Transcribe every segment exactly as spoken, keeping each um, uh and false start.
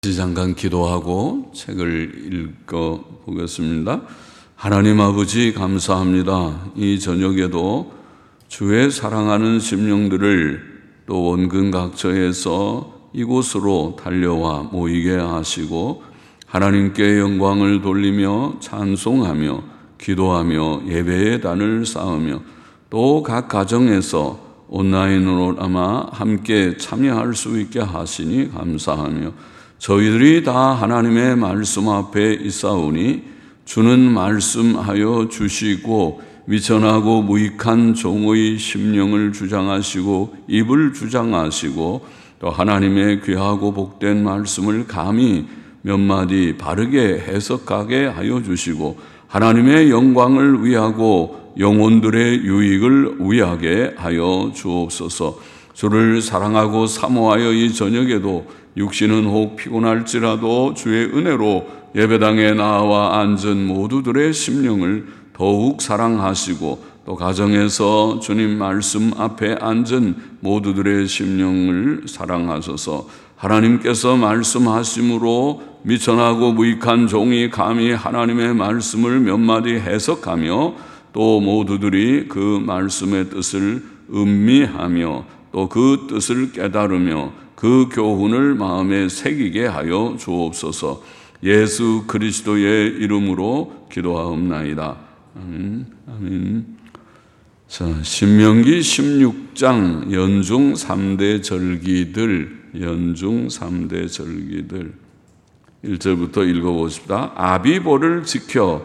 잠깐 기도하고 책을 읽어 보겠습니다. 하나님 아버지 감사합니다. 이 저녁에도 주의 사랑하는 심령들을 또 원근 각처에서 이곳으로 달려와 모이게 하시고 하나님께 영광을 돌리며 찬송하며 기도하며 예배의 단을 쌓으며 또 각 가정에서 온라인으로나마 함께 참여할 수 있게 하시니 감사하며 저희들이 다 하나님의 말씀 앞에 있사오니 주는 말씀하여 주시고 미천하고 무익한 종의 심령을 주장하시고 입을 주장하시고 또 하나님의 귀하고 복된 말씀을 감히 몇 마디 바르게 해석하게 하여 주시고 하나님의 영광을 위하고 영혼들의 유익을 위하게 하여 주옵소서. 주를 사랑하고 사모하여 이 저녁에도 육신은 혹 피곤할지라도 주의 은혜로 예배당에 나와 앉은 모두들의 심령을 더욱 사랑하시고 또 가정에서 주님 말씀 앞에 앉은 모두들의 심령을 사랑하소서. 하나님께서 말씀하심으로 미천하고 무익한 종이 감히 하나님의 말씀을 몇 마디 해석하며 또 모두들이 그 말씀의 뜻을 음미하며 또 그 뜻을 깨달으며 그 교훈을 마음에 새기게 하여 주옵소서. 예수 그리스도의 이름으로 기도하옵나이다. 아멘. 아멘. 자, 신명기 십육 장 연중 삼 대 절기들, 연중 삼 대 절기들 일 절부터 읽어보십시다. 아비보를 지켜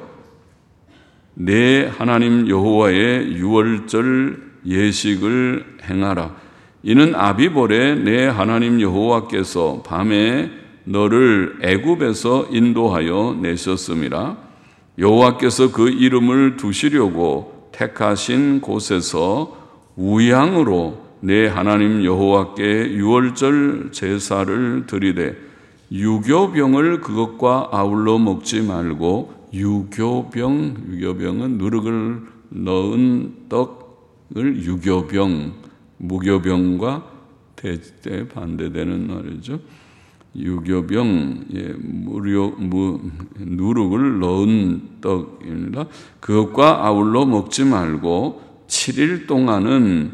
내 하나님 여호와의 유월절 예식을 행하라. 이는 아비볼에 내 하나님 여호와께서 밤에 너를 애굽에서 인도하여 내셨음이라. 여호와께서 그 이름을 두시려고 택하신 곳에서 우양으로 내 하나님 여호와께 유월절 제사를 드리되 유교병을 그것과 아울러 먹지 말고 유교병, 유교병은 누룩을 넣은 떡을 유교병, 무교병과 대대 반대되는 말이죠. 유교병, 예, 무료, 무, 누룩을 넣은 떡입니다. 그것과 아울러 먹지 말고 칠 일 동안은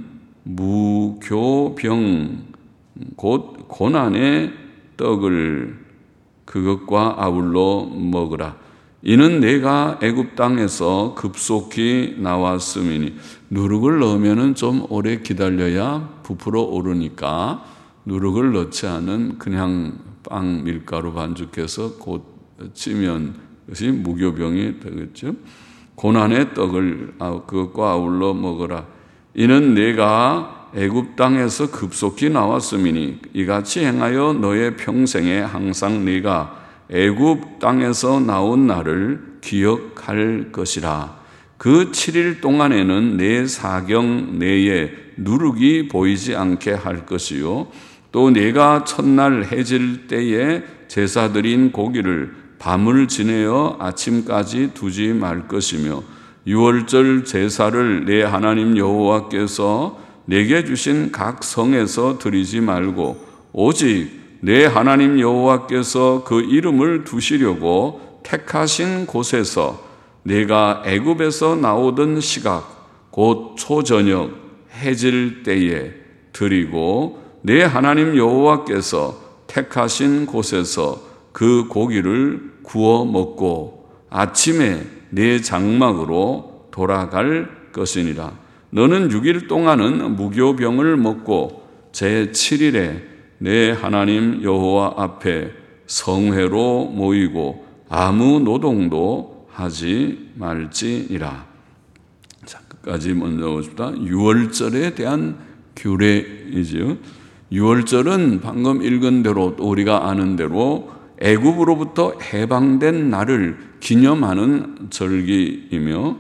무교병, 곧 고난의 떡을 그것과 아울러 먹으라. 이는 내가 애굽 땅에서 급속히 나왔음이니. 누룩을 넣으면 좀 오래 기다려야 부풀어 오르니까 누룩을 넣지 않은 그냥 빵 밀가루 반죽해서 곧 찌면 그것이 무교병이 되겠죠. 고난의 떡을 그것과 아울러 먹으라. 이는 내가 애굽 땅에서 급속히 나왔음이니 이같이 행하여 너의 평생에 항상 네가 애굽 땅에서 나온 날을 기억할 것이라. 그 칠 일 동안에는 내 사경 내에 누룩이 보이지 않게 할 것이요 또 내가 첫날 해질 때에 제사 드린 고기를 밤을 지내어 아침까지 두지 말 것이며 유월절 제사를 내 하나님 여호와께서 내게 주신 각 성에서 드리지 말고 오직 내 하나님 여호와께서 그 이름을 두시려고 택하신 곳에서 내가 애굽에서 나오던 시각 곧 초저녁 해질 때에 드리고 내 하나님 여호와께서 택하신 곳에서 그 고기를 구워 먹고 아침에 내 장막으로 돌아갈 것이니라. 너는 육 일 동안은 무교병을 먹고 제칠 일에 내 하나님 여호와 앞에 성회로 모이고 아무 노동도 하지 말지니라. 자, 끝까지 먼저 보십시다. 유월절에 대한 규례이지요. 유월절은 방금 읽은 대로 또 우리가 아는 대로 애굽으로부터 해방된 날을 기념하는 절기이며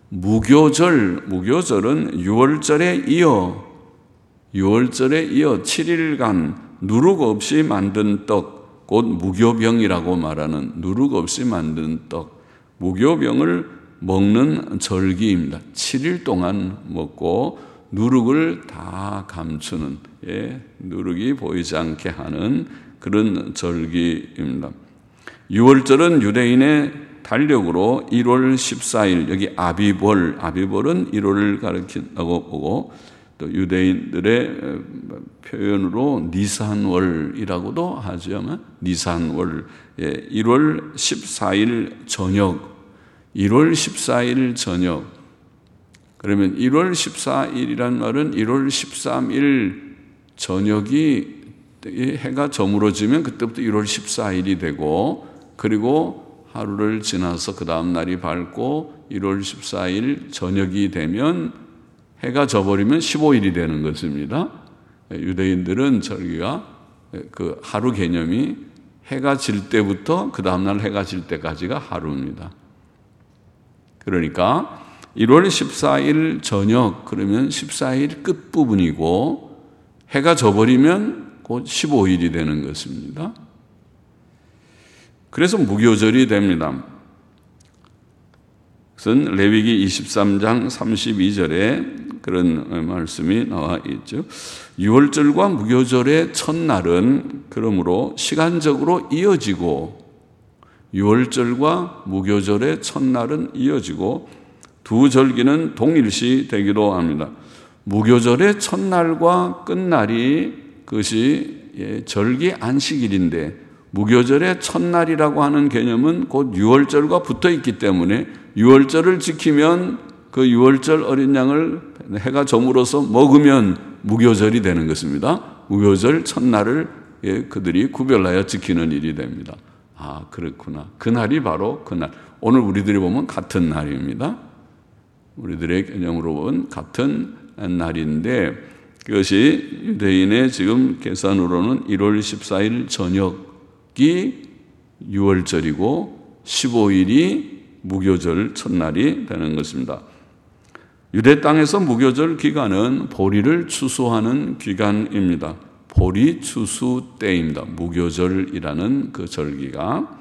무교절, 무교절은 유월절에 이어 유월절에 이어 칠 일간 누룩 없이 만든 떡, 곧 무교병이라고 말하는 누룩 없이 만든 떡, 무교병을 먹는 절기입니다. 칠 일 동안 먹고 누룩을 다 감추는, 예, 누룩이 보이지 않게 하는 그런 절기입니다. 유월절은 유대인의 달력으로 일월 십사일, 여기 아비볼, 아비볼은 일월을 가리킨다고 보고, 또 유대인들의 표현으로 니산월이라고도 하죠. 니산월, 예, 일월 십사일 저녁, 일월 십사일 저녁. 그러면 일월 십사일이란 말은 일월 십삼일 저녁이 해가 저물어지면 그때부터 일월 십사일이 되고, 그리고 하루를 지나서 그 다음 날이 밝고 일월 십사일 저녁이 되면 해가 져버리면 십오일이 되는 것입니다. 유대인들은 절기가 그 하루 개념이 해가 질 때부터 그 다음 날 해가 질 때까지가 하루입니다. 그러니까 일월 십사일 저녁, 그러면 십사일 끝부분이고 해가 져버리면 곧 십오일이 되는 것입니다. 그래서 무교절이 됩니다. 그것은 레위기 이십삼장 삼십이절에 그런 말씀이 나와 있죠. 유월절과 무교절의 첫날은 그러므로 시간적으로 이어지고, 유월절과 무교절의 첫날은 이어지고 두 절기는 동일시 되기도 합니다. 무교절의 첫날과 끝날이 그것이 절기 안식일인데, 무교절의 첫날이라고 하는 개념은 곧 유월절과 붙어 있기 때문에 유월절을 지키면 그 유월절 어린 양을 해가 저물어서 먹으면 무교절이 되는 것입니다. 무교절 첫날을 그들이 구별하여 지키는 일이 됩니다. 아, 그렇구나. 그날이 바로 그날. 오늘 우리들이 보면 같은 날입니다. 우리들의 개념으로 보면 같은 날인데, 그것이 유대인의 지금 계산으로는 일월 십사일 저녁이 유월절이고 십오일이 무교절 첫날이 되는 것입니다. 유대 땅에서 무교절 기간은 보리를 추수하는 기간입니다. 보리 추수 때입니다. 무교절이라는 그 절기가.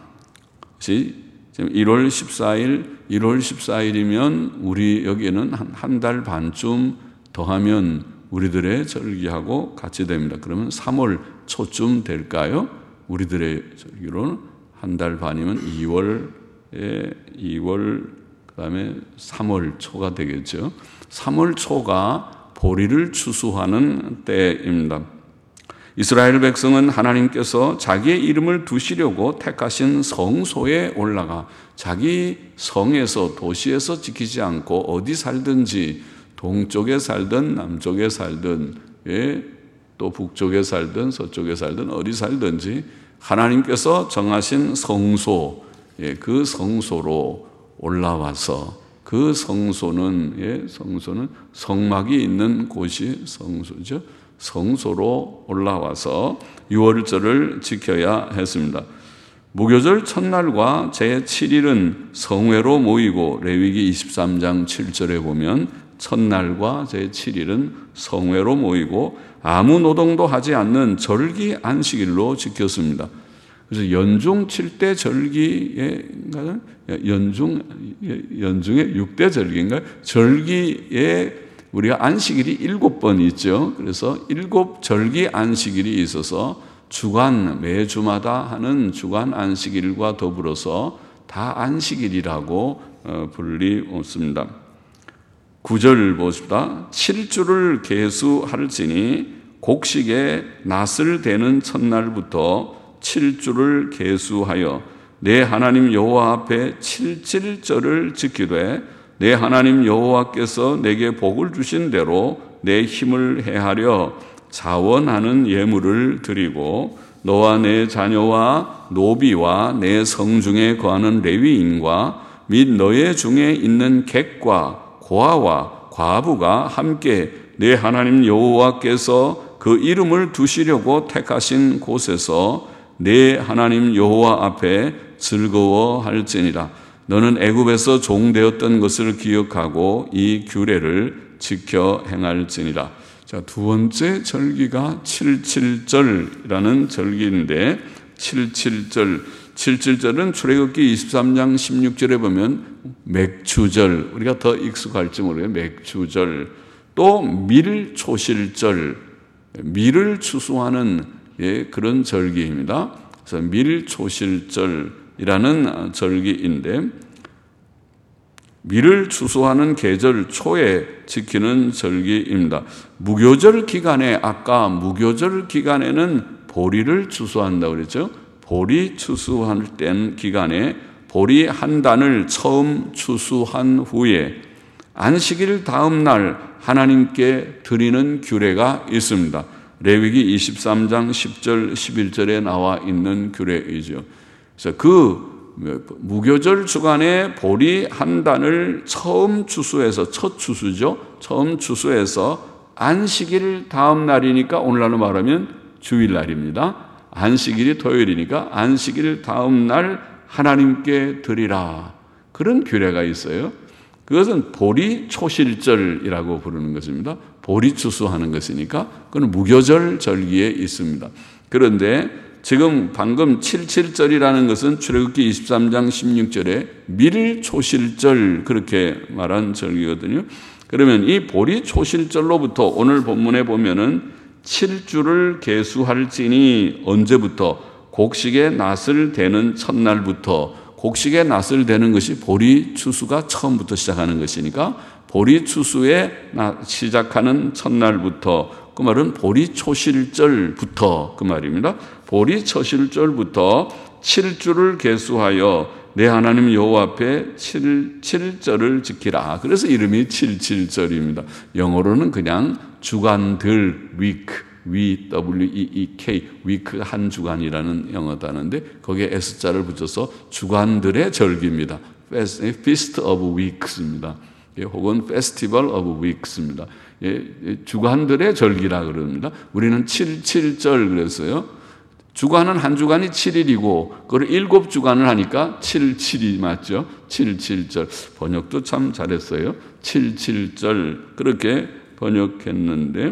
지금 일월 십사일, 일월 십사일이면 우리 여기에는 한 한 달 반쯤 더하면 우리들의 절기하고 같이 됩니다. 그러면 삼월 초쯤 될까요? 우리들의 절기로는 한 달 반이면 이월에 이월 그다음에 삼월 초가 되겠죠. 삼월 초가 보리를 추수하는 때입니다. 이스라엘 백성은 하나님께서 자기의 이름을 두시려고 택하신 성소에 올라가 자기 성에서, 도시에서 지키지 않고 어디 살든지, 동쪽에 살든 남쪽에 살든, 예, 또 북쪽에 살든 서쪽에 살든 어디 살든지 하나님께서 정하신 성소, 예, 그 성소로 올라와서, 그 성소는, 예, 성소는 성막이 있는 곳이 성소죠. 성소로 올라와서 유월절을 지켜야 했습니다. 무교절 첫날과 제칠일은 성회로 모이고, 레위기 이십삼장 칠절에 보면 첫날과 제칠일은 성회로 모이고 아무 노동도 하지 않는 절기 안식일로 지켰습니다. 그래서 연중 칠 대 절기에, 연중, 연중에 육 대 절기인가요? 절기에 우리가 안식일이 일곱 번 있죠. 그래서 일곱 절기 안식일이 있어서 주간, 매주마다 하는 주간 안식일과 더불어서 다 안식일이라고 불리었습니다. 구 절 보십시다. 칠 주를 계수할지니 곡식에 낫을 대는 첫날부터 칠 주를 계수하여 내 하나님 여호와 앞에 칠칠절을 지키되 내 하나님 여호와께서 내게 복을 주신 대로 내 힘을 헤아려 자원하는 예물을 드리고 너와 내 자녀와 노비와 내 성중에 거하는 레위인과 및 너의 중에 있는 객과 고아와 과부가 함께 내 하나님 여호와께서 그 이름을 두시려고 택하신 곳에서 내 하나님 여호와 앞에 즐거워할지니라. 너는 애굽에서 종되었던 것을 기억하고 이 규례를 지켜 행할지니라. 자, 두 번째 절기가 칠칠절이라는 절기인데, 칠칠절, 칠칠절은 출애굽기 이십삼장 십육절에 보면 맥추절, 우리가 더 익숙할지 모르겠어요. 맥추절, 또 밀초실절, 밀을 추수하는 예, 그런 절기입니다. 그래서 밀초실절이라는 절기인데 밀을 추수하는 계절 초에 지키는 절기입니다. 무교절 기간에 아까 무교절 기간에는 보리를 추수한다고 그랬죠. 보리 추수할 땐 기간에 보리 한 단을 처음 추수한 후에 안식일 다음 날 하나님께 드리는 규례가 있습니다. 레위기 이십삼 장 십 절 십일 절에 나와 있는 규례이죠. 그래서 그 무교절 주간에 보리 한 단을 처음 추수해서 첫 추수죠. 처음 추수해서 안식일 다음 날이니까 오늘날로 말하면 주일날입니다. 안식일이 토요일이니까 안식일 다음 날 하나님께 드리라. 그런 규례가 있어요. 그것은 보리 초실절이라고 부르는 것입니다. 보리 추수하는 것이니까 그건 무교절 절기에 있습니다. 그런데 지금 방금 칠칠절이라는 것은 출애굽기 이십삼 장 십육 절에 밀초실절 그렇게 말한 절기거든요. 그러면 이 보리 초실절로부터 오늘 본문에 보면은 칠 주를 계수할지니 언제부터? 곡식의 낫을 대는 첫날부터. 곡식의 낫을 대는 것이 보리 추수가 처음부터 시작하는 것이니까 보리 추수에 시작하는 첫날부터, 그 말은 보리 초실절부터 그 말입니다. 보리 초실절부터 칠 주를 계수하여 내 하나님 여호와 앞에 칠, 칠절을 지키라. 그래서 이름이 칠칠절입니다. 영어로는 그냥 주간들 week, W, W, E, E, K, week 한 주간이라는 영어 단어인데 거기에 S자를 붙여서 주간들의 절기입니다. Feast of Weeks입니다. 혹은 Festival of Weeks입니다. 주간들의 절기라 그럽니다. 우리는 칠칠절 그랬어요. 주간은 한 주간이 칠 일이고 그걸 일곱 주간을 하니까 칠칠이 맞죠? 칠칠절. 번역도 참 잘했어요. 칠칠절 그렇게 번역했는데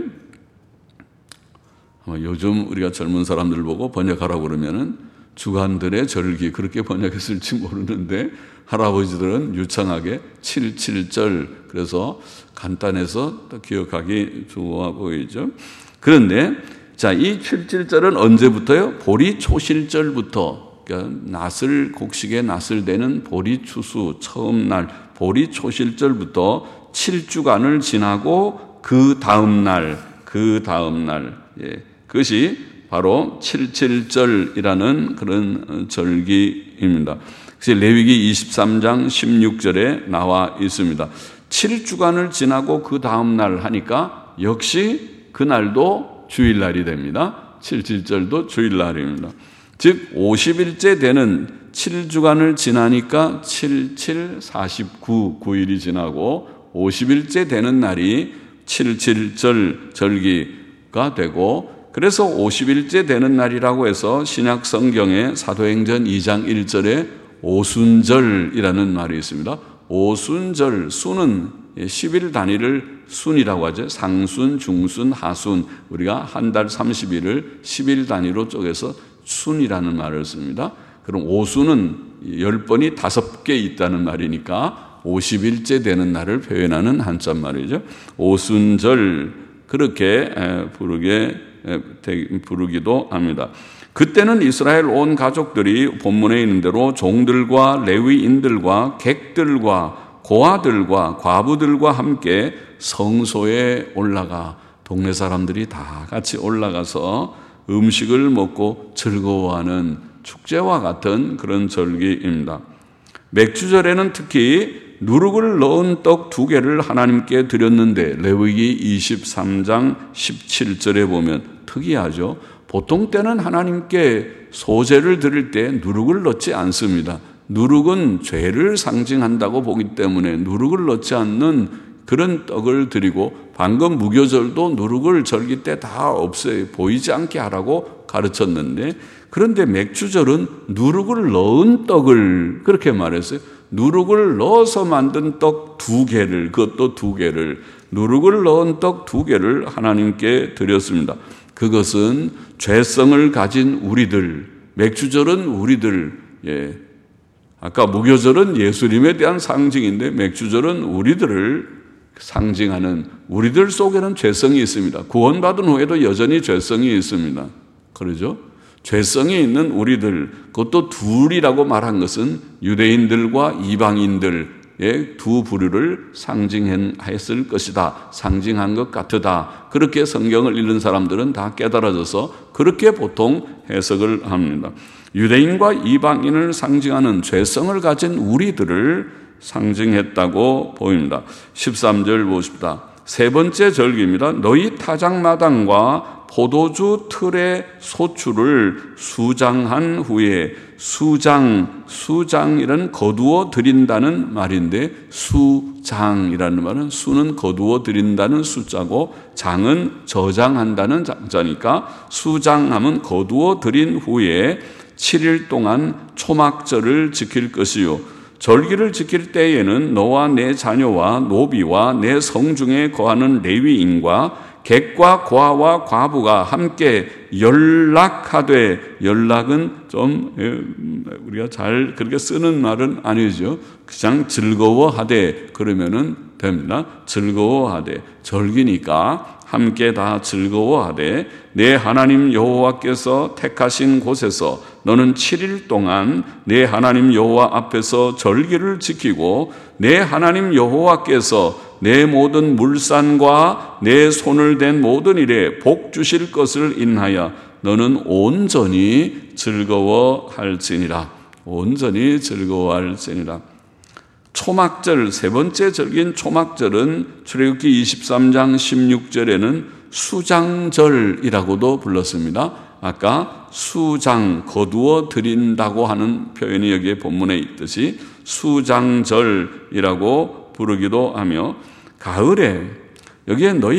요즘 우리가 젊은 사람들 보고 번역하라고 그러면은 주간들의 절기 그렇게 번역했을지 모르는데 할아버지들은 유창하게 칠칠절 그래서 간단해서 기억하기 좋아 보이죠. 그런데 자, 이 칠칠절은 언제부터요? 보리 초실절부터, 그러니까 낫을 곡식에 낫을 대는 보리 추수 처음 날 보리 초실절부터 칠 주간을 지나고 그 다음 날, 그 다음 날, 예, 그것이 바로 칠칠절이라는 그런 절기입니다. 그래서 레위기 이십삼 장 십육 절에 나와 있습니다. 칠 주간을 지나고 그 다음 날 하니까 역시 그날도 주일날이 됩니다. 칠칠절도 주일날입니다. 즉 오십 일째 되는 칠 주간을 지나니까 칠칠, 사십구, 구 일이 지나고 오십 일째 되는 날이 칠칠절 절기가 되고 그래서 오십 일째 되는 날이라고 해서 신약 성경에 사도행전 이 장 일 절에 오순절이라는 말이 있습니다. 오순절, 순은 십 일 단위를 순이라고 하죠. 상순, 중순, 하순. 우리가 한 달 삼십 일을 십 일 단위로 쪼개서 순이라는 말을 씁니다. 그럼 오순은 열 번이 다섯 개 있다는 말이니까 오십 일째 되는 날을 표현하는 한자 말이죠. 오순절 그렇게 부르게 부르기도 합니다. 그때는 이스라엘 온 가족들이 본문에 있는 대로 종들과 레위인들과 객들과 고아들과 과부들과 함께 성소에 올라가 동네 사람들이 다 같이 올라가서 음식을 먹고 즐거워하는 축제와 같은 그런 절기입니다. 맥주절에는 특히 누룩을 넣은 떡 두 개를 하나님께 드렸는데 레위기 이십삼 장 십칠 절에 보면 특이하죠. 보통 때는 하나님께 소제를 드릴 때 누룩을 넣지 않습니다. 누룩은 죄를 상징한다고 보기 때문에 누룩을 넣지 않는 그런 떡을 드리고 방금 무교절도 누룩을 절기 때 다 없애요. 보이지 않게 하라고 가르쳤는데 그런데 맥주절은 누룩을 넣은 떡을 그렇게 말했어요. 누룩을 넣어서 만든 떡 두 개를 그것도 두 개를 누룩을 넣은 떡 두 개를 하나님께 드렸습니다. 그것은 죄성을 가진 우리들 맥주절은 우리들 예. 아까 무교절은 예수님에 대한 상징인데 맥주절은 우리들을 상징하는 우리들 속에는 죄성이 있습니다. 구원받은 후에도 여전히 죄성이 있습니다. 그러죠? 죄성이 있는 우리들, 그것도 둘이라고 말한 것은 유대인들과 이방인들의 두 부류를 상징했을 것이다. 상징한 것 같으다. 그렇게 성경을 읽는 사람들은 다 깨달아져서 그렇게 보통 해석을 합니다. 유대인과 이방인을 상징하는 죄성을 가진 우리들을 상징했다고 보입니다. 십삼 절 보십시다. 세 번째 절기입니다. 너희 타작마당과 포도주 틀의 소출을 수장한 후에, 수장, 수장이라는 거두어 드린다는 말인데, 수장이라는 말은 수는 거두어 드린다는 숫자고 장은 저장한다는 장자니까 수장하면 거두어 드린 후에 칠 일 동안 초막절을 지킬 것이요, 절기를 지킬 때에는 너와 내 자녀와 노비와 내 성중에 거하는 레위인과 객과 고아와 과부가 함께 연락하되, 연락은 좀 우리가 잘 그렇게 쓰는 말은 아니죠. 그냥 즐거워하되 그러면은 됩니다. 즐거워하되, 절기니까 함께 다 즐거워하되 내 하나님 여호와께서 택하신 곳에서 너는 칠 일 동안 내 하나님 여호와 앞에서 절기를 지키고 내 하나님 여호와께서 내 모든 물산과 내 손을 댄 모든 일에 복 주실 것을 인하여 너는 온전히 즐거워할지니라. 온전히 즐거워할지니라. 초막절, 세 번째 절기인 초막절은 출애굽기 이십삼 장 십육 절에는 수장절이라고도 불렀습니다. 아까 수장, 거두어 드린다고 하는 표현이 여기에 본문에 있듯이 수장절이라고 부르기도 하며, 가을에 여기에 너희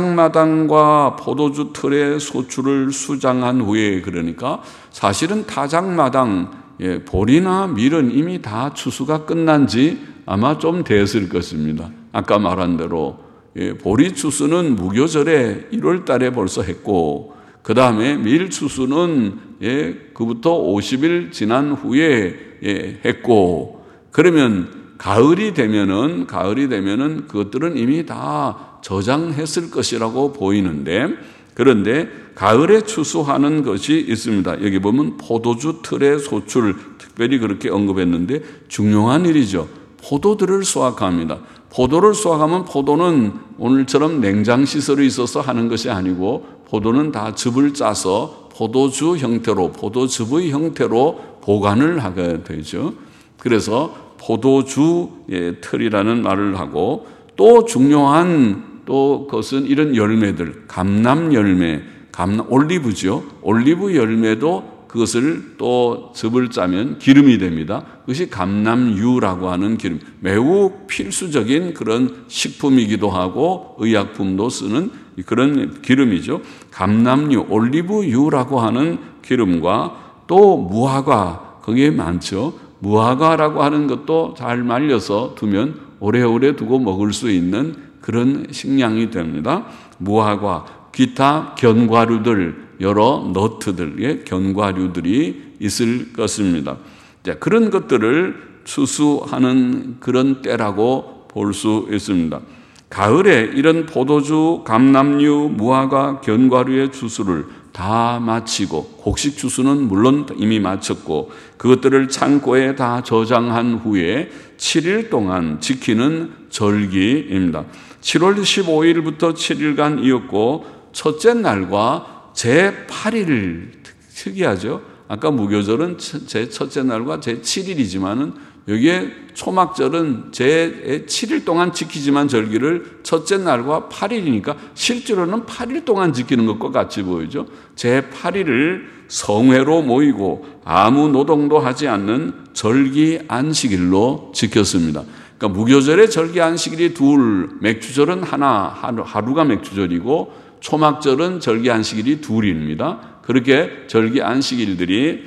타작마당과 포도주 틀의 소출을 수장한 후에, 그러니까 사실은 타작마당, 예, 보리나 밀은 이미 다 추수가 끝난 지 아마 좀 됐을 것입니다. 아까 말한 대로 예, 보리 추수는 무교절에 일월 달에 벌써 했고, 그 다음에 밀 추수는 예, 그부터 오십 일 지난 후에 예, 했고, 그러면 가을이 되면은 가을이 되면은 그것들은 이미 다 저장했을 것이라고 보이는데, 그런데 가을에 추수하는 것이 있습니다. 여기 보면 포도주 틀의 소출, 특별히 그렇게 언급했는데 중요한 일이죠. 포도들을 수확합니다. 포도를 수확하면 포도는 오늘처럼 냉장 시설이 있어서 하는 것이 아니고, 포도는 다 즙을 짜서 포도주 형태로, 포도즙의 형태로 보관을 하게 되죠. 그래서 포도주의 틀이라는 말을 하고, 또 중요한 또 그것은 이런 열매들, 감람 열매, 감람, 올리브죠. 올리브 열매도 그것을 또 즙을 짜면 기름이 됩니다. 그것이 감람유라고 하는 기름, 매우 필수적인 그런 식품이기도 하고 의약품도 쓰는 그런 기름이죠. 감람유, 올리브유라고 하는 기름과 또 무화과, 거기에 많죠. 무화과라고 하는 것도 잘 말려서 두면 오래오래 두고 먹을 수 있는 그런 식량이 됩니다. 무화과, 기타 견과류들, 여러 너트들의 견과류들이 있을 것입니다. 자, 그런 것들을 추수하는 그런 때라고 볼 수 있습니다. 가을에 이런 포도주, 감람류, 무화과, 견과류의 추수를 다 마치고, 곡식 추수는 물론 이미 마쳤고, 그것들을 창고에 다 저장한 후에 칠 일 동안 지키는 절기입니다. 칠월 십오일부터 칠 일간 이었고, 첫째 날과 제팔 일, 특이하죠. 아까 무교절은 제 첫째 날과 제칠 일이지만은 여기에 초막절은 제칠 일 동안 지키지만 절기를 첫째 날과 팔 일이니까 실제로는 팔 일 동안 지키는 것과 같이 보이죠. 제팔 일을 성회로 모이고 아무 노동도 하지 않는 절기 안식일로 지켰습니다. 그러니까 무교절의 절기 안식일이 둘, 맥주절은 하나, 하루, 하루가 맥주절이고 초막절은 절기 안식일이 둘입니다. 그렇게 절기 안식일들이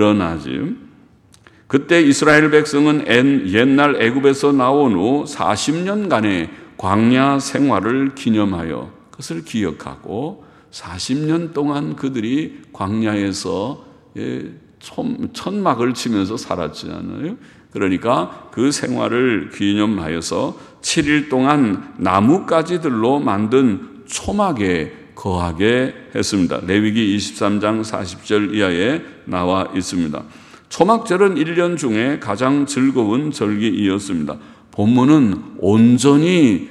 늘어나지. 그때 이스라엘 백성은 옛날 애굽에서 나온 후 사십 년간의 광야 생활을 기념하여 그것을 기억하고, 사십 년 동안 그들이 광야에서 천막을 치면서 살았잖아요. 그러니까 그 생활을 기념하여서 칠 일 동안 나뭇가지들로 만든 초막에 거하게 했습니다. 레위기 이십삼 장 사십 절 이하에 나와 있습니다. 초막절은 일 년 중에 가장 즐거운 절기이었습니다. 본문은 온전히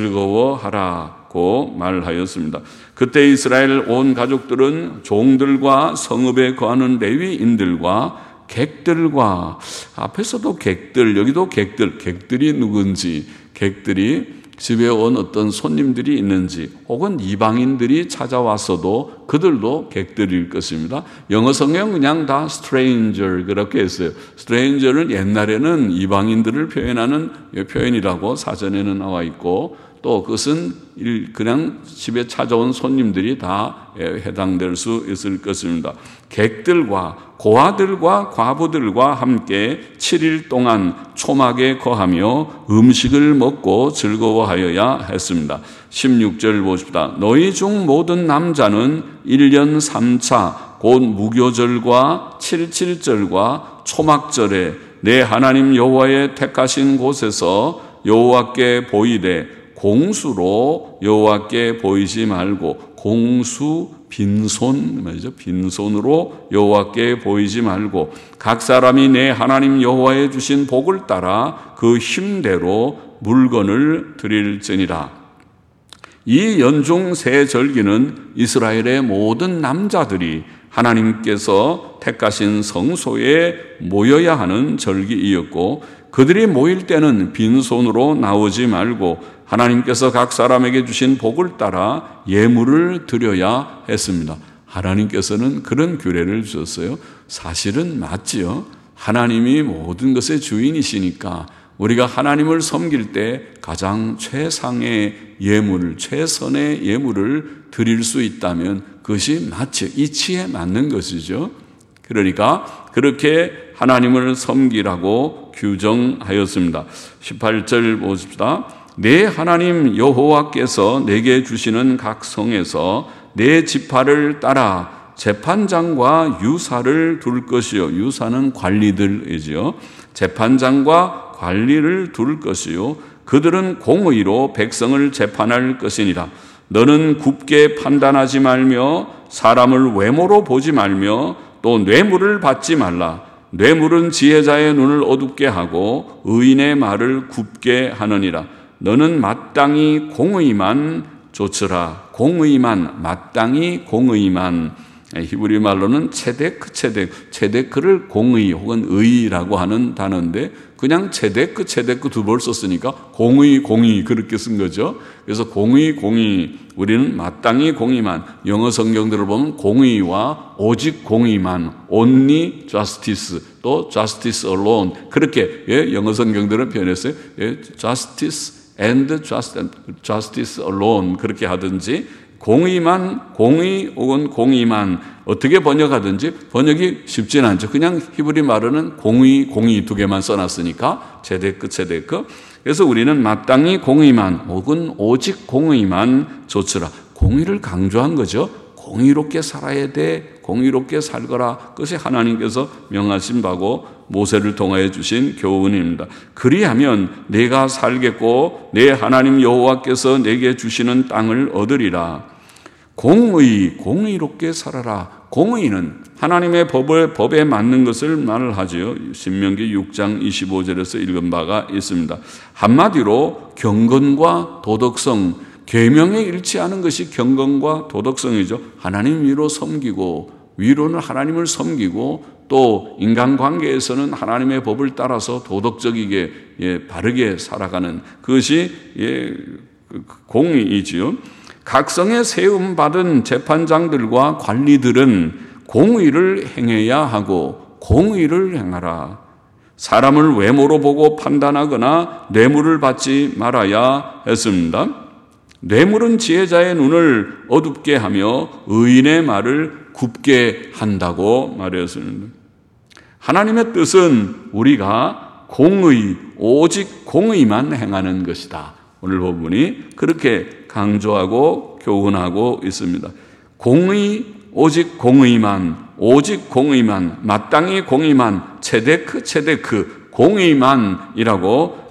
즐거워하라고 말하였습니다. 그때 이스라엘 온 가족들은 종들과 성읍에 거하는 레위인들과 객들과, 앞에서도 객들, 여기도 객들, 객들이 누군지, 객들이 집에 온 어떤 손님들이 있는지, 혹은 이방인들이 찾아왔어도 그들도 객들일 것입니다. 영어 성경 그냥 다 stranger 그렇게 했어요. stranger는 옛날에는 이방인들을 표현하는 표현이라고 사전에는 나와 있고, 또 그것은 그냥 집에 찾아온 손님들이 다 해당될 수 있을 것입니다. 객들과 고아들과 과부들과 함께 칠 일 동안 초막에 거하며 음식을 먹고 즐거워하여야 했습니다. 십육 절 보십시다. 너희 중 모든 남자는 일 년 삼 차 곧 무교절과 칠칠절과 초막절에 내 하나님 여호와의 택하신 곳에서 여호와께 보이되 공수로 여호와께 보이지 말고, 공수 빈손 말이죠. 빈손으로 여호와께 보이지 말고 각 사람이 내 하나님 여호와에 주신 복을 따라 그 힘대로 물건을 드릴지니라. 이 연중 세 절기는 이스라엘의 모든 남자들이 하나님께서 택하신 성소에 모여야 하는 절기이었고, 그들이 모일 때는 빈손으로 나오지 말고 하나님께서 각 사람에게 주신 복을 따라 예물을 드려야 했습니다. 하나님께서는 그런 규례를 주셨어요. 사실은 맞지요. 하나님이 모든 것의 주인이시니까 우리가 하나님을 섬길 때 가장 최상의 예물을, 최선의 예물을 드릴 수 있다면 그것이 맞죠. 이치에 맞는 것이죠. 그러니까 그렇게 하나님을 섬기라고 규정하였습니다. 십팔 절 보십시다. 내 하나님 여호와께서 내게 주시는 각 성에서 내 지파를 따라 재판장과 유사를 둘 것이요. 유사는 관리들이지요. 재판장과 관리를 둘 것이요. 그들은 공의로 백성을 재판할 것이니라. 너는 굽게 판단하지 말며 사람을 외모로 보지 말며 또 뇌물을 받지 말라. 뇌물은 지혜자의 눈을 어둡게 하고 의인의 말을 굽게 하느니라. 너는 마땅히 공의만 좇으라. 공의만, 마땅히 공의만. 히브리 말로는 체데크, 체데크. 체데크를 공의 혹은 의라고 하는 단어인데 그냥 체데크, 체데크 두 번 썼으니까 공의, 공의 그렇게 쓴 거죠. 그래서 공의, 공의. 우리는 마땅히 공의만. 영어 성경들을 보면 공의와 오직 공의만, only justice, 또 justice alone. 그렇게 예, 영어 성경들은 표현했어요. 예, justice and justice alone 그렇게 하든지, 공의만, 공의 혹은 공의만 어떻게 번역하든지 번역이 쉽지는 않죠. 그냥 히브리 말로는 공의, 공의 두 개만 써놨으니까 체데크, 체데크. 그래서 우리는 마땅히 공의만 혹은 오직 공의만 좇으라. 공의를 강조한 거죠. 공의롭게 살아야 돼. 공의롭게 살거라. 그것이 하나님께서 명하신 바고 모세를 통하여 주신 교훈입니다. 그리하면 내가 살겠고 내 하나님 여호와께서 내게 주시는 땅을 얻으리라. 공의, 공의롭게 살아라. 공의는 하나님의 법을, 법에 맞는 것을 말을 하지요. 신명기 육 장 이십오 절에서 읽은 바가 있습니다. 한마디로 경건과 도덕성, 계명에 일치하는 것이 경건과 도덕성이죠. 하나님 위로 섬기고, 위로는 하나님을 섬기고, 또 인간관계에서는 하나님의 법을 따라서 도덕적이게 예, 바르게 살아가는 그것이 예, 공의이지요. 각성에 세움받은 재판장들과 관리들은 공의를 행해야 하고 공의를 행하라. 사람을 외모로 보고 판단하거나 뇌물을 받지 말아야 했습니다. 뇌물은 지혜자의 눈을 어둡게 하며 의인의 말을 굽게 한다고 말했습니다. 하나님의 뜻은 우리가 공의, 오직 공의만 행하는 것이다. 오늘 본문이 그렇게 강조하고 교훈하고 있습니다. 공의, 오직 공의만, 오직 공의만, 마땅히 공의만, 체데크, 체데크, 공의만이라고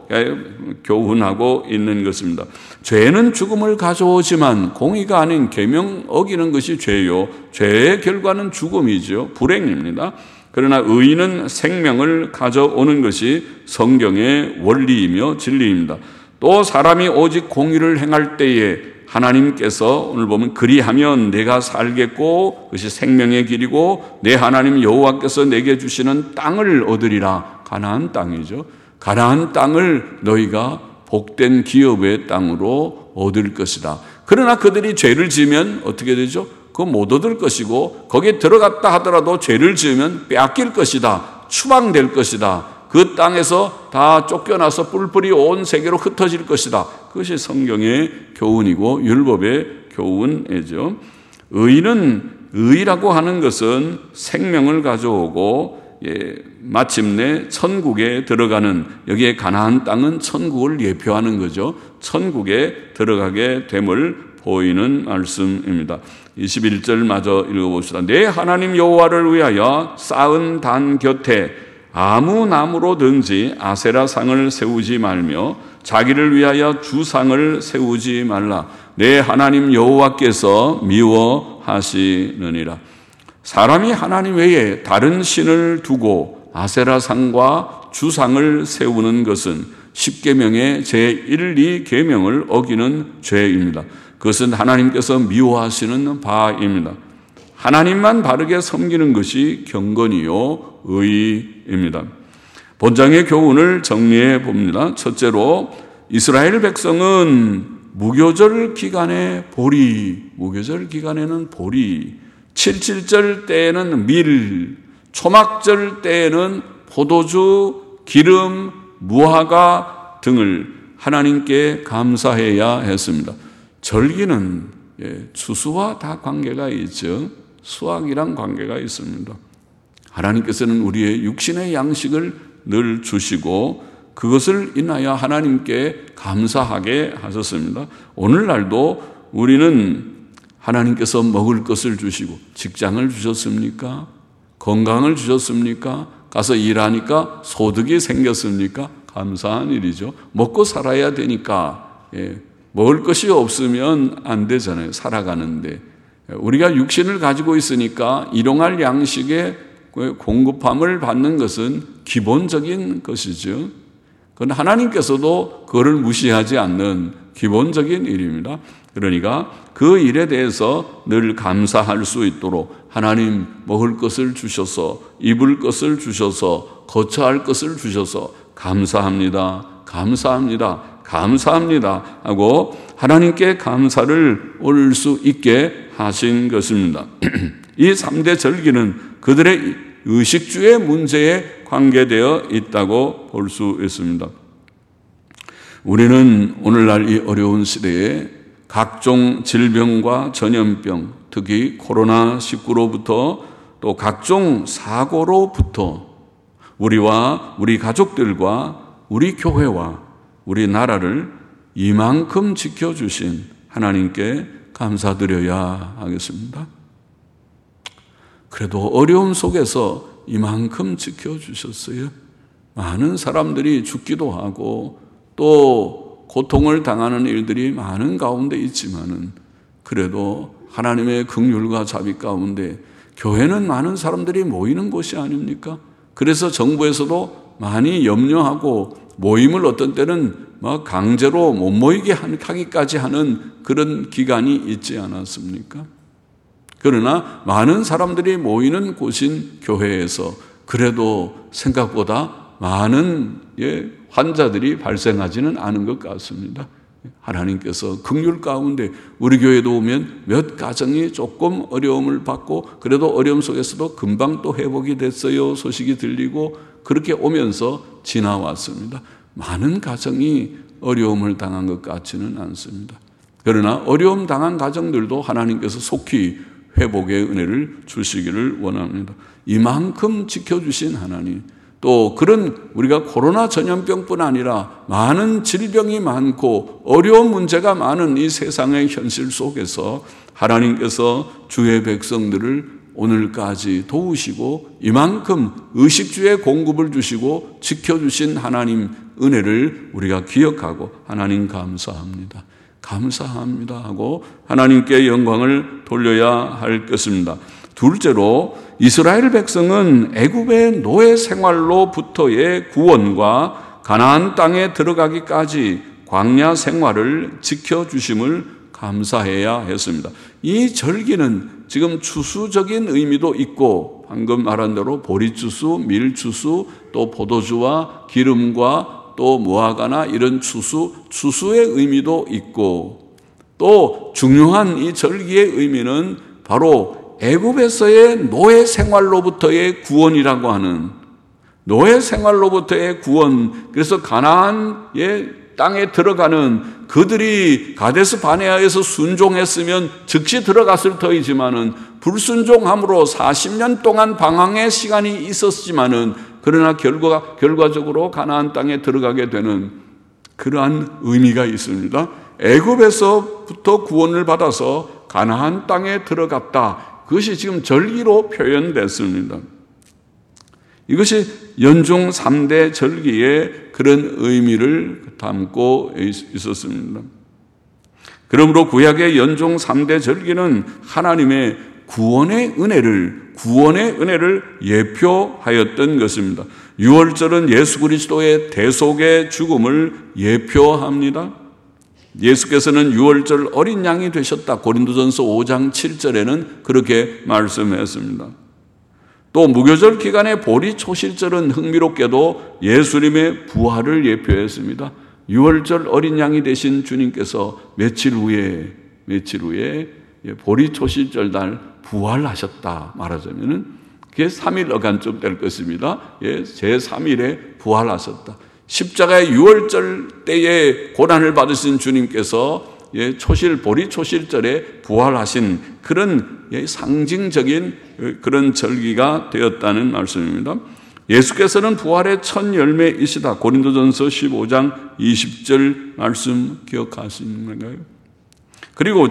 교훈하고 있는 것입니다. 죄는 죽음을 가져오지만 공의가 아닌 계명 어기는 것이 죄요. 죄의 결과는 죽음이죠. 불행입니다. 그러나 의는 생명을 가져오는 것이 성경의 원리이며 진리입니다. 또 사람이 오직 공의를 행할 때에 하나님께서 오늘 보면 그리하면 내가 살겠고 그것이 생명의 길이고 내 하나님 여호와께서 내게 주시는 땅을 얻으리라. 가나안 땅이죠. 가나안 땅을 너희가 복된 기업의 땅으로 얻을 것이다. 그러나 그들이 죄를 지으면 어떻게 되죠? 그거 못 얻을 것이고 거기에 들어갔다 하더라도 죄를 지으면 빼앗길 것이다. 추방될 것이다. 그 땅에서 다 쫓겨나서 뿔뿔이 온 세계로 흩어질 것이다. 그것이 성경의 교훈이고 율법의 교훈이죠. 의는 의라고 하는 것은 생명을 가져오고 예, 마침내 천국에 들어가는 여기에 가나안 땅은 천국을 예표하는 거죠. 천국에 들어가게 됨을 보이는 말씀입니다. 이십일 절 마저 읽어봅시다. 내 하나님 여호와를 위하여 쌓은 단 곁에 아무 나무로든지 아세라 상을 세우지 말며 자기를 위하여 주상을 세우지 말라. 내 하나님 여호와께서 미워하시느니라. 사람이 하나님 외에 다른 신을 두고 아세라 상과 주상을 세우는 것은 십계명의 제일, 이 계명을 어기는 죄입니다. 그것은 하나님께서 미워하시는 바입니다. 하나님만 바르게 섬기는 것이 경건이요 의입니다. 본장의 교훈을 정리해 봅니다. 첫째로 이스라엘 백성은 무교절 기간에 보리, 무교절 기간에는 보리, 칠칠절 때에는 밀, 초막절 때에는 포도주, 기름, 무화과 등을 하나님께 감사해야 했습니다. 절기는 예, 추수와 다 관계가 있죠. 수확이랑 관계가 있습니다. 하나님께서는 우리의 육신의 양식을 늘 주시고 그것을 인하여 하나님께 감사하게 하셨습니다. 오늘날도 우리는 하나님께서 먹을 것을 주시고 직장을 주셨습니까? 건강을 주셨습니까? 가서 일하니까 소득이 생겼습니까? 감사한 일이죠. 먹고 살아야 되니까 예, 먹을 것이 없으면 안 되잖아요. 살아가는데 우리가 육신을 가지고 있으니까 일용할 양식의 공급함을 받는 것은 기본적인 것이죠. 그건 하나님께서도 그거를 무시하지 않는 기본적인 일입니다. 그러니까 그 일에 대해서 늘 감사할 수 있도록 하나님 먹을 것을 주셔서 입을 것을 주셔서 거처할 것을 주셔서 감사합니다. 감사합니다. 감사합니다 하고 하나님께 감사를 올릴 수 있게 하신 것입니다. 이 삼 대 절기는 그들의 의식주의 문제에 관계되어 있다고 볼 수 있습니다. 우리는 오늘날 이 어려운 시대에 각종 질병과 전염병, 특히 코로나 십구로부터 또 각종 사고로부터 우리와 우리 가족들과 우리 교회와 우리나라를 이만큼 지켜주신 하나님께 감사드려야 하겠습니다. 그래도 어려움 속에서 이만큼 지켜주셨어요. 많은 사람들이 죽기도 하고 또 고통을 당하는 일들이 많은 가운데 있지만은 그래도 하나님의 긍휼과 자비 가운데 교회는 많은 사람들이 모이는 곳이 아닙니까? 그래서 정부에서도 많이 염려하고 모임을 어떤 때는 막 강제로 못 모이게 하기까지 하는 그런 기간이 있지 않았습니까? 그러나 많은 사람들이 모이는 곳인 교회에서 그래도 생각보다 많은 예, 환자들이 발생하지는 않은 것 같습니다. 하나님께서 긍휼 가운데 우리 교회도 오면 몇 가정이 조금 어려움을 받고 그래도 어려움 속에서도 금방 또 회복이 됐어요 소식이 들리고 그렇게 오면서 지나왔습니다. 많은 가정이 어려움을 당한 것 같지는 않습니다. 그러나 어려움 당한 가정들도 하나님께서 속히 회복의 은혜를 주시기를 원합니다. 이만큼 지켜주신 하나님, 또 그런 우리가 코로나 전염병뿐 아니라 많은 질병이 많고 어려운 문제가 많은 이 세상의 현실 속에서 하나님께서 주의 백성들을 오늘까지 도우시고 이만큼 의식주의 공급을 주시고 지켜주신 하나님 은혜를 우리가 기억하고 하나님 감사합니다. 감사합니다 하고 하나님께 영광을 돌려야 할 것입니다. 둘째로 이스라엘 백성은 애굽의 노예 생활로부터의 구원과 가나안 땅에 들어가기까지 광야 생활을 지켜주심을 감사해야 했습니다. 이 절기는 지금 추수적인 의미도 있고 방금 말한 대로 보리추수, 밀추수, 또 포도주와 기름과 또 무화과나 이런 추수, 추수의 의미도 있고 또 중요한 이 절기의 의미는 바로 애굽에서의 노예 생활로부터의 구원이라고 하는 노예 생활로부터의 구원. 그래서 가나안의 땅에 들어가는 그들이 가데스 바네아에서 순종했으면 즉시 들어갔을 터이지만은 불순종함으로 사십 년 동안 방황의 시간이 있었지만은 그러나 결과, 결과적으로 가나안 땅에 들어가게 되는 그러한 의미가 있습니다. 애굽에서부터 구원을 받아서 가나안 땅에 들어갔다. 그것이 지금 절기로 표현됐습니다. 이것이 연중 삼 대 절기의 그런 의미를 담고 있었습니다. 그러므로 구약의 연중 삼 대 절기는 하나님의 구원의 은혜를 구원의 은혜를 예표하였던 것입니다. 유월절은 예수 그리스도의 대속의 죽음을 예표합니다. 예수께서는 유월절 어린 양이 되셨다. 고린도전서 오 장 칠 절에는 그렇게 말씀했습니다. 또 무교절 기간의 보리 초실절은 흥미롭게도 예수님의 부활을 예표했습니다. 유월절 어린 양이 되신 주님께서 며칠 후에 며칠 후에 보리 초실절 날 부활하셨다 말하자면은 그게 삼 일 어간쯤 될 것입니다. 예, 제삼 일에 부활하셨다. 십자가의 유월절 때에 고난을 받으신 주님께서 예, 초실 보리 초실절에 부활하신 그런 예, 상징적인 그런 절기가 되었다는 말씀입니다. 예수께서는 부활의 첫 열매이시다. 고린도전서 십오 장 이십 절 말씀 기억하시는 건가요? 그리고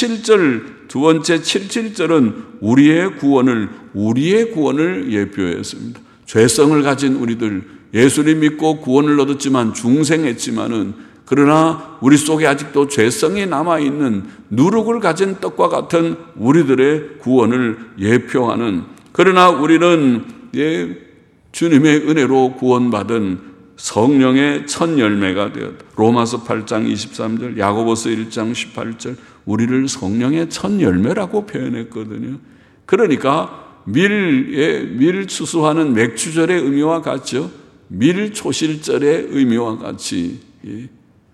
칠칠절 두 번째 칠칠절은 우리의 구원을 우리의 구원을 예표했습니다. 죄성을 가진 우리들 예수를 믿고 구원을 얻었지만 중생했지만은 그러나 우리 속에 아직도 죄성이 남아있는 누룩을 가진 떡과 같은 우리들의 구원을 예표하는 그러나 우리는 예, 주님의 은혜로 구원받은 성령의 첫 열매가 되었다. 로마서 팔 장 이십삼 절, 야고보서 일 장 십팔 절 우리를 성령의 첫 열매라고 표현했거든요. 그러니까 밀에 밀 추수하는 맥주절의 의미와 같죠. 밀 초실절의 의미와 같이 예.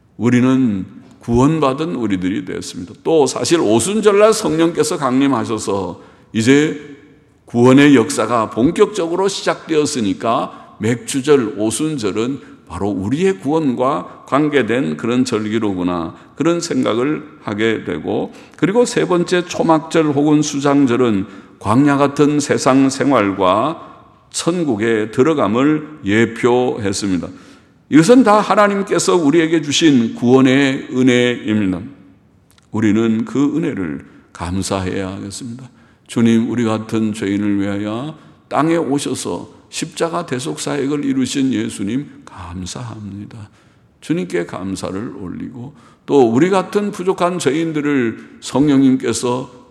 우리는 구원받은 우리들이 되었습니다. 또 사실 오순절날 성령께서 강림하셔서 이제 구원의 역사가 본격적으로 시작되었으니까 맥주절, 오순절은 바로 우리의 구원과 관계된 그런 절기로구나 그런 생각을 하게 되고 그리고 세 번째 초막절 혹은 수장절은 광야 같은 세상 생활과 천국에 들어감을 예표했습니다. 이것은 다 하나님께서 우리에게 주신 구원의 은혜입니다. 우리는 그 은혜를 감사해야 하겠습니다. 주님, 우리 같은 죄인을 위하여 땅에 오셔서 십자가 대속 사역을 이루신 예수님 감사합니다. 주님께 감사를 올리고 또 우리 같은 부족한 죄인들을 성령님께서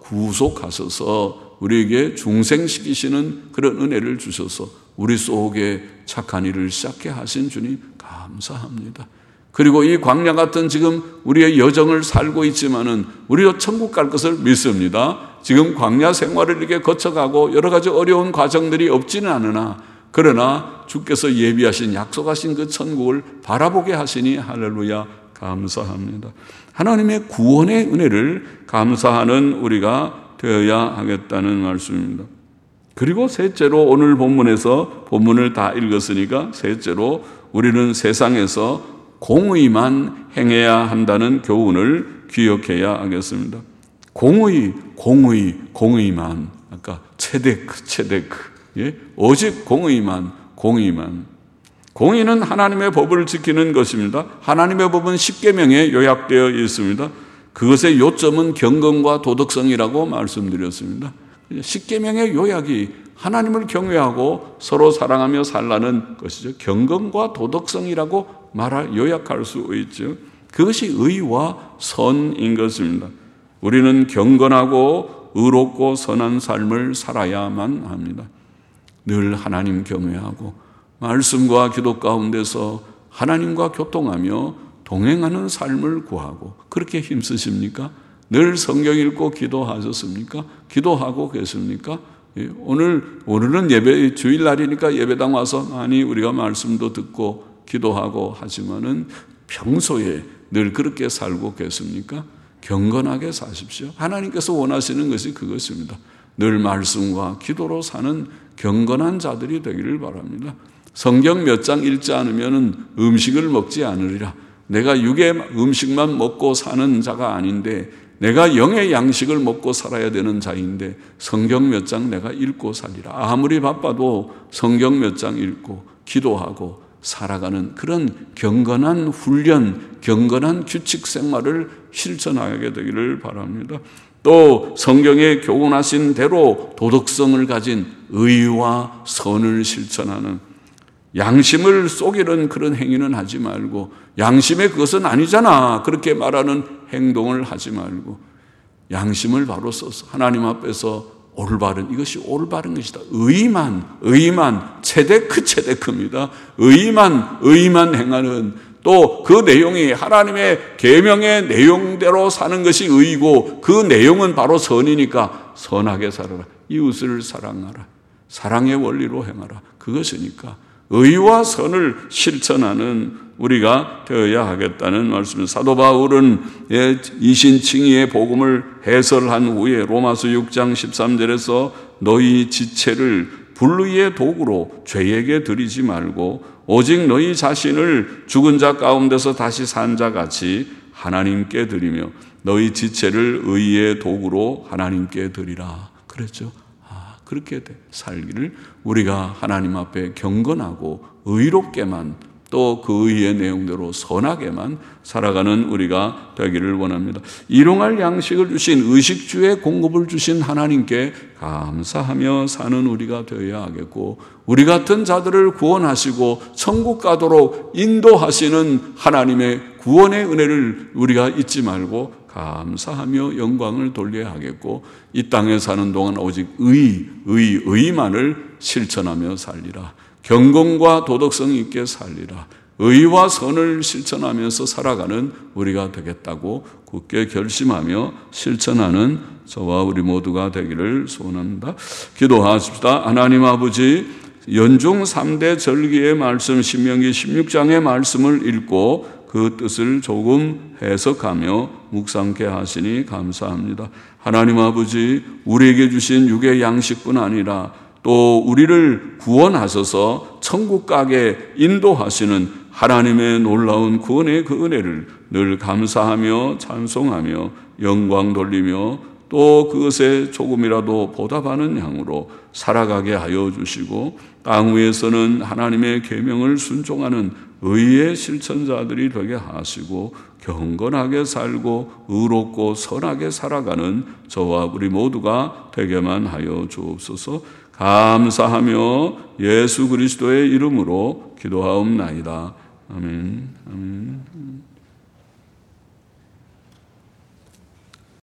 구속하셔서 우리에게 중생시키시는 그런 은혜를 주셔서 우리 속에 착한 일을 시작해 하신 주님 감사합니다. 그리고 이 광야 같은 지금 우리의 여정을 살고 있지만은 우리도 천국 갈 것을 믿습니다. 지금 광야 생활을 이렇게 거쳐가고 여러 가지 어려운 과정들이 없지는 않으나 그러나 주께서 예비하신 약속하신 그 천국을 바라보게 하시니 할렐루야 감사합니다. 하나님의 구원의 은혜를 감사하는 우리가 되어야 하겠다는 말씀입니다. 그리고 셋째로 오늘 본문에서 본문을 다 읽었으니까 셋째로 우리는 세상에서 공의만 행해야 한다는 교훈을 기억해야 하겠습니다. 공의, 공의, 공의만. 아까 체데크, 체데크. 예? 오직 공의만, 공의만. 공의는 하나님의 법을 지키는 것입니다. 하나님의 법은 십계명에 요약되어 있습니다. 그것의 요점은 경건과 도덕성이라고 말씀드렸습니다. 십계명의 요약이 하나님을 경외하고 서로 사랑하며 살라는 것이죠. 경건과 도덕성이라고 말할 요약할 수 있죠. 그것이 의와 선인 것입니다. 우리는 경건하고 의롭고 선한 삶을 살아야만 합니다. 늘 하나님 경외하고 말씀과 기도 가운데서 하나님과 교통하며 동행하는 삶을 구하고 그렇게 힘쓰십니까? 늘 성경 읽고 기도하셨습니까? 기도하고 계십니까? 예, 오늘 오늘은 예배 주일날이니까 예배당 와서 많이 우리가 말씀도 듣고 기도하고 하지만은 평소에 늘 그렇게 살고 계십니까? 경건하게 사십시오. 하나님께서 원하시는 것이 그것입니다. 늘 말씀과 기도로 사는 경건한 자들이 되기를 바랍니다. 성경 몇 장 읽지 않으면 음식을 먹지 않으리라. 내가 육의 음식만 먹고 사는 자가 아닌데 내가 영의 양식을 먹고 살아야 되는 자인데 성경 몇 장 내가 읽고 살리라. 아무리 바빠도 성경 몇 장 읽고 기도하고 살아가는 그런 경건한 훈련, 경건한 규칙 생활을 실천하게 되기를 바랍니다. 또 성경에 교훈하신 대로 도덕성을 가진 의와 선을 실천하는 양심을 속이는 그런 행위는 하지 말고 양심의 그것은 아니잖아 그렇게 말하는 행동을 하지 말고 양심을 바로 써서 하나님 앞에서 올바른 이것이 올바른 것이다. 의만 의만 체데크 체데크입니다. 의만 의만 행하는 또 그 내용이 하나님의 계명의 내용대로 사는 것이 의이고 그 내용은 바로 선이니까 선하게 살아라. 이웃을 사랑하라. 사랑의 원리로 행하라. 그것이니까 의와 선을 실천하는 우리가 되어야 하겠다는 말씀입니다. 사도 바울은 이신칭의의 복음을 해설한 후에 로마서 육 장 십삼 절에서 너희 지체를 불의의 도구로 죄에게 드리지 말고 오직 너희 자신을 죽은 자 가운데서 다시 산 자 같이 하나님께 드리며 너희 지체를 의의 도구로 하나님께 드리라 그랬죠. 아, 그렇게 살기를 우리가 하나님 앞에 경건하고 의롭게만 또 그 의의 내용대로 선하게만 살아가는 우리가 되기를 원합니다. 일용할 양식을 주신 의식주의 공급을 주신 하나님께 감사하며 사는 우리가 되어야 하겠고 우리 같은 자들을 구원하시고 천국 가도록 인도하시는 하나님의 구원의 은혜를 우리가 잊지 말고 감사하며 영광을 돌려야 하겠고 이 땅에 사는 동안 오직 의, 의, 의만을 실천하며 살리라. 경건과 도덕성 있게 살리라. 의와 선을 실천하면서 살아가는 우리가 되겠다고 굳게 결심하며 실천하는 저와 우리 모두가 되기를 소원합니다. 기도하십시다. 하나님 아버지, 연중 삼 대 절기의 말씀 신명기 십육 장의 말씀을 읽고 그 뜻을 조금 해석하며 묵상케 하시니 감사합니다. 하나님 아버지, 우리에게 주신 육의 양식뿐 아니라 또 우리를 구원하셔서 천국 가게 인도하시는 하나님의 놀라운 구원의 그 은혜를 늘 감사하며 찬송하며 영광 돌리며 또 그것에 조금이라도 보답하는 양으로 살아가게 하여 주시고 땅 위에서는 하나님의 계명을 순종하는 의의 실천자들이 되게 하시고 경건하게 살고 의롭고 선하게 살아가는 저와 우리 모두가 되게만 하여 주옵소서. 감사하며 예수 그리스도의 이름으로 기도하옵나이다. 아멘. 아멘.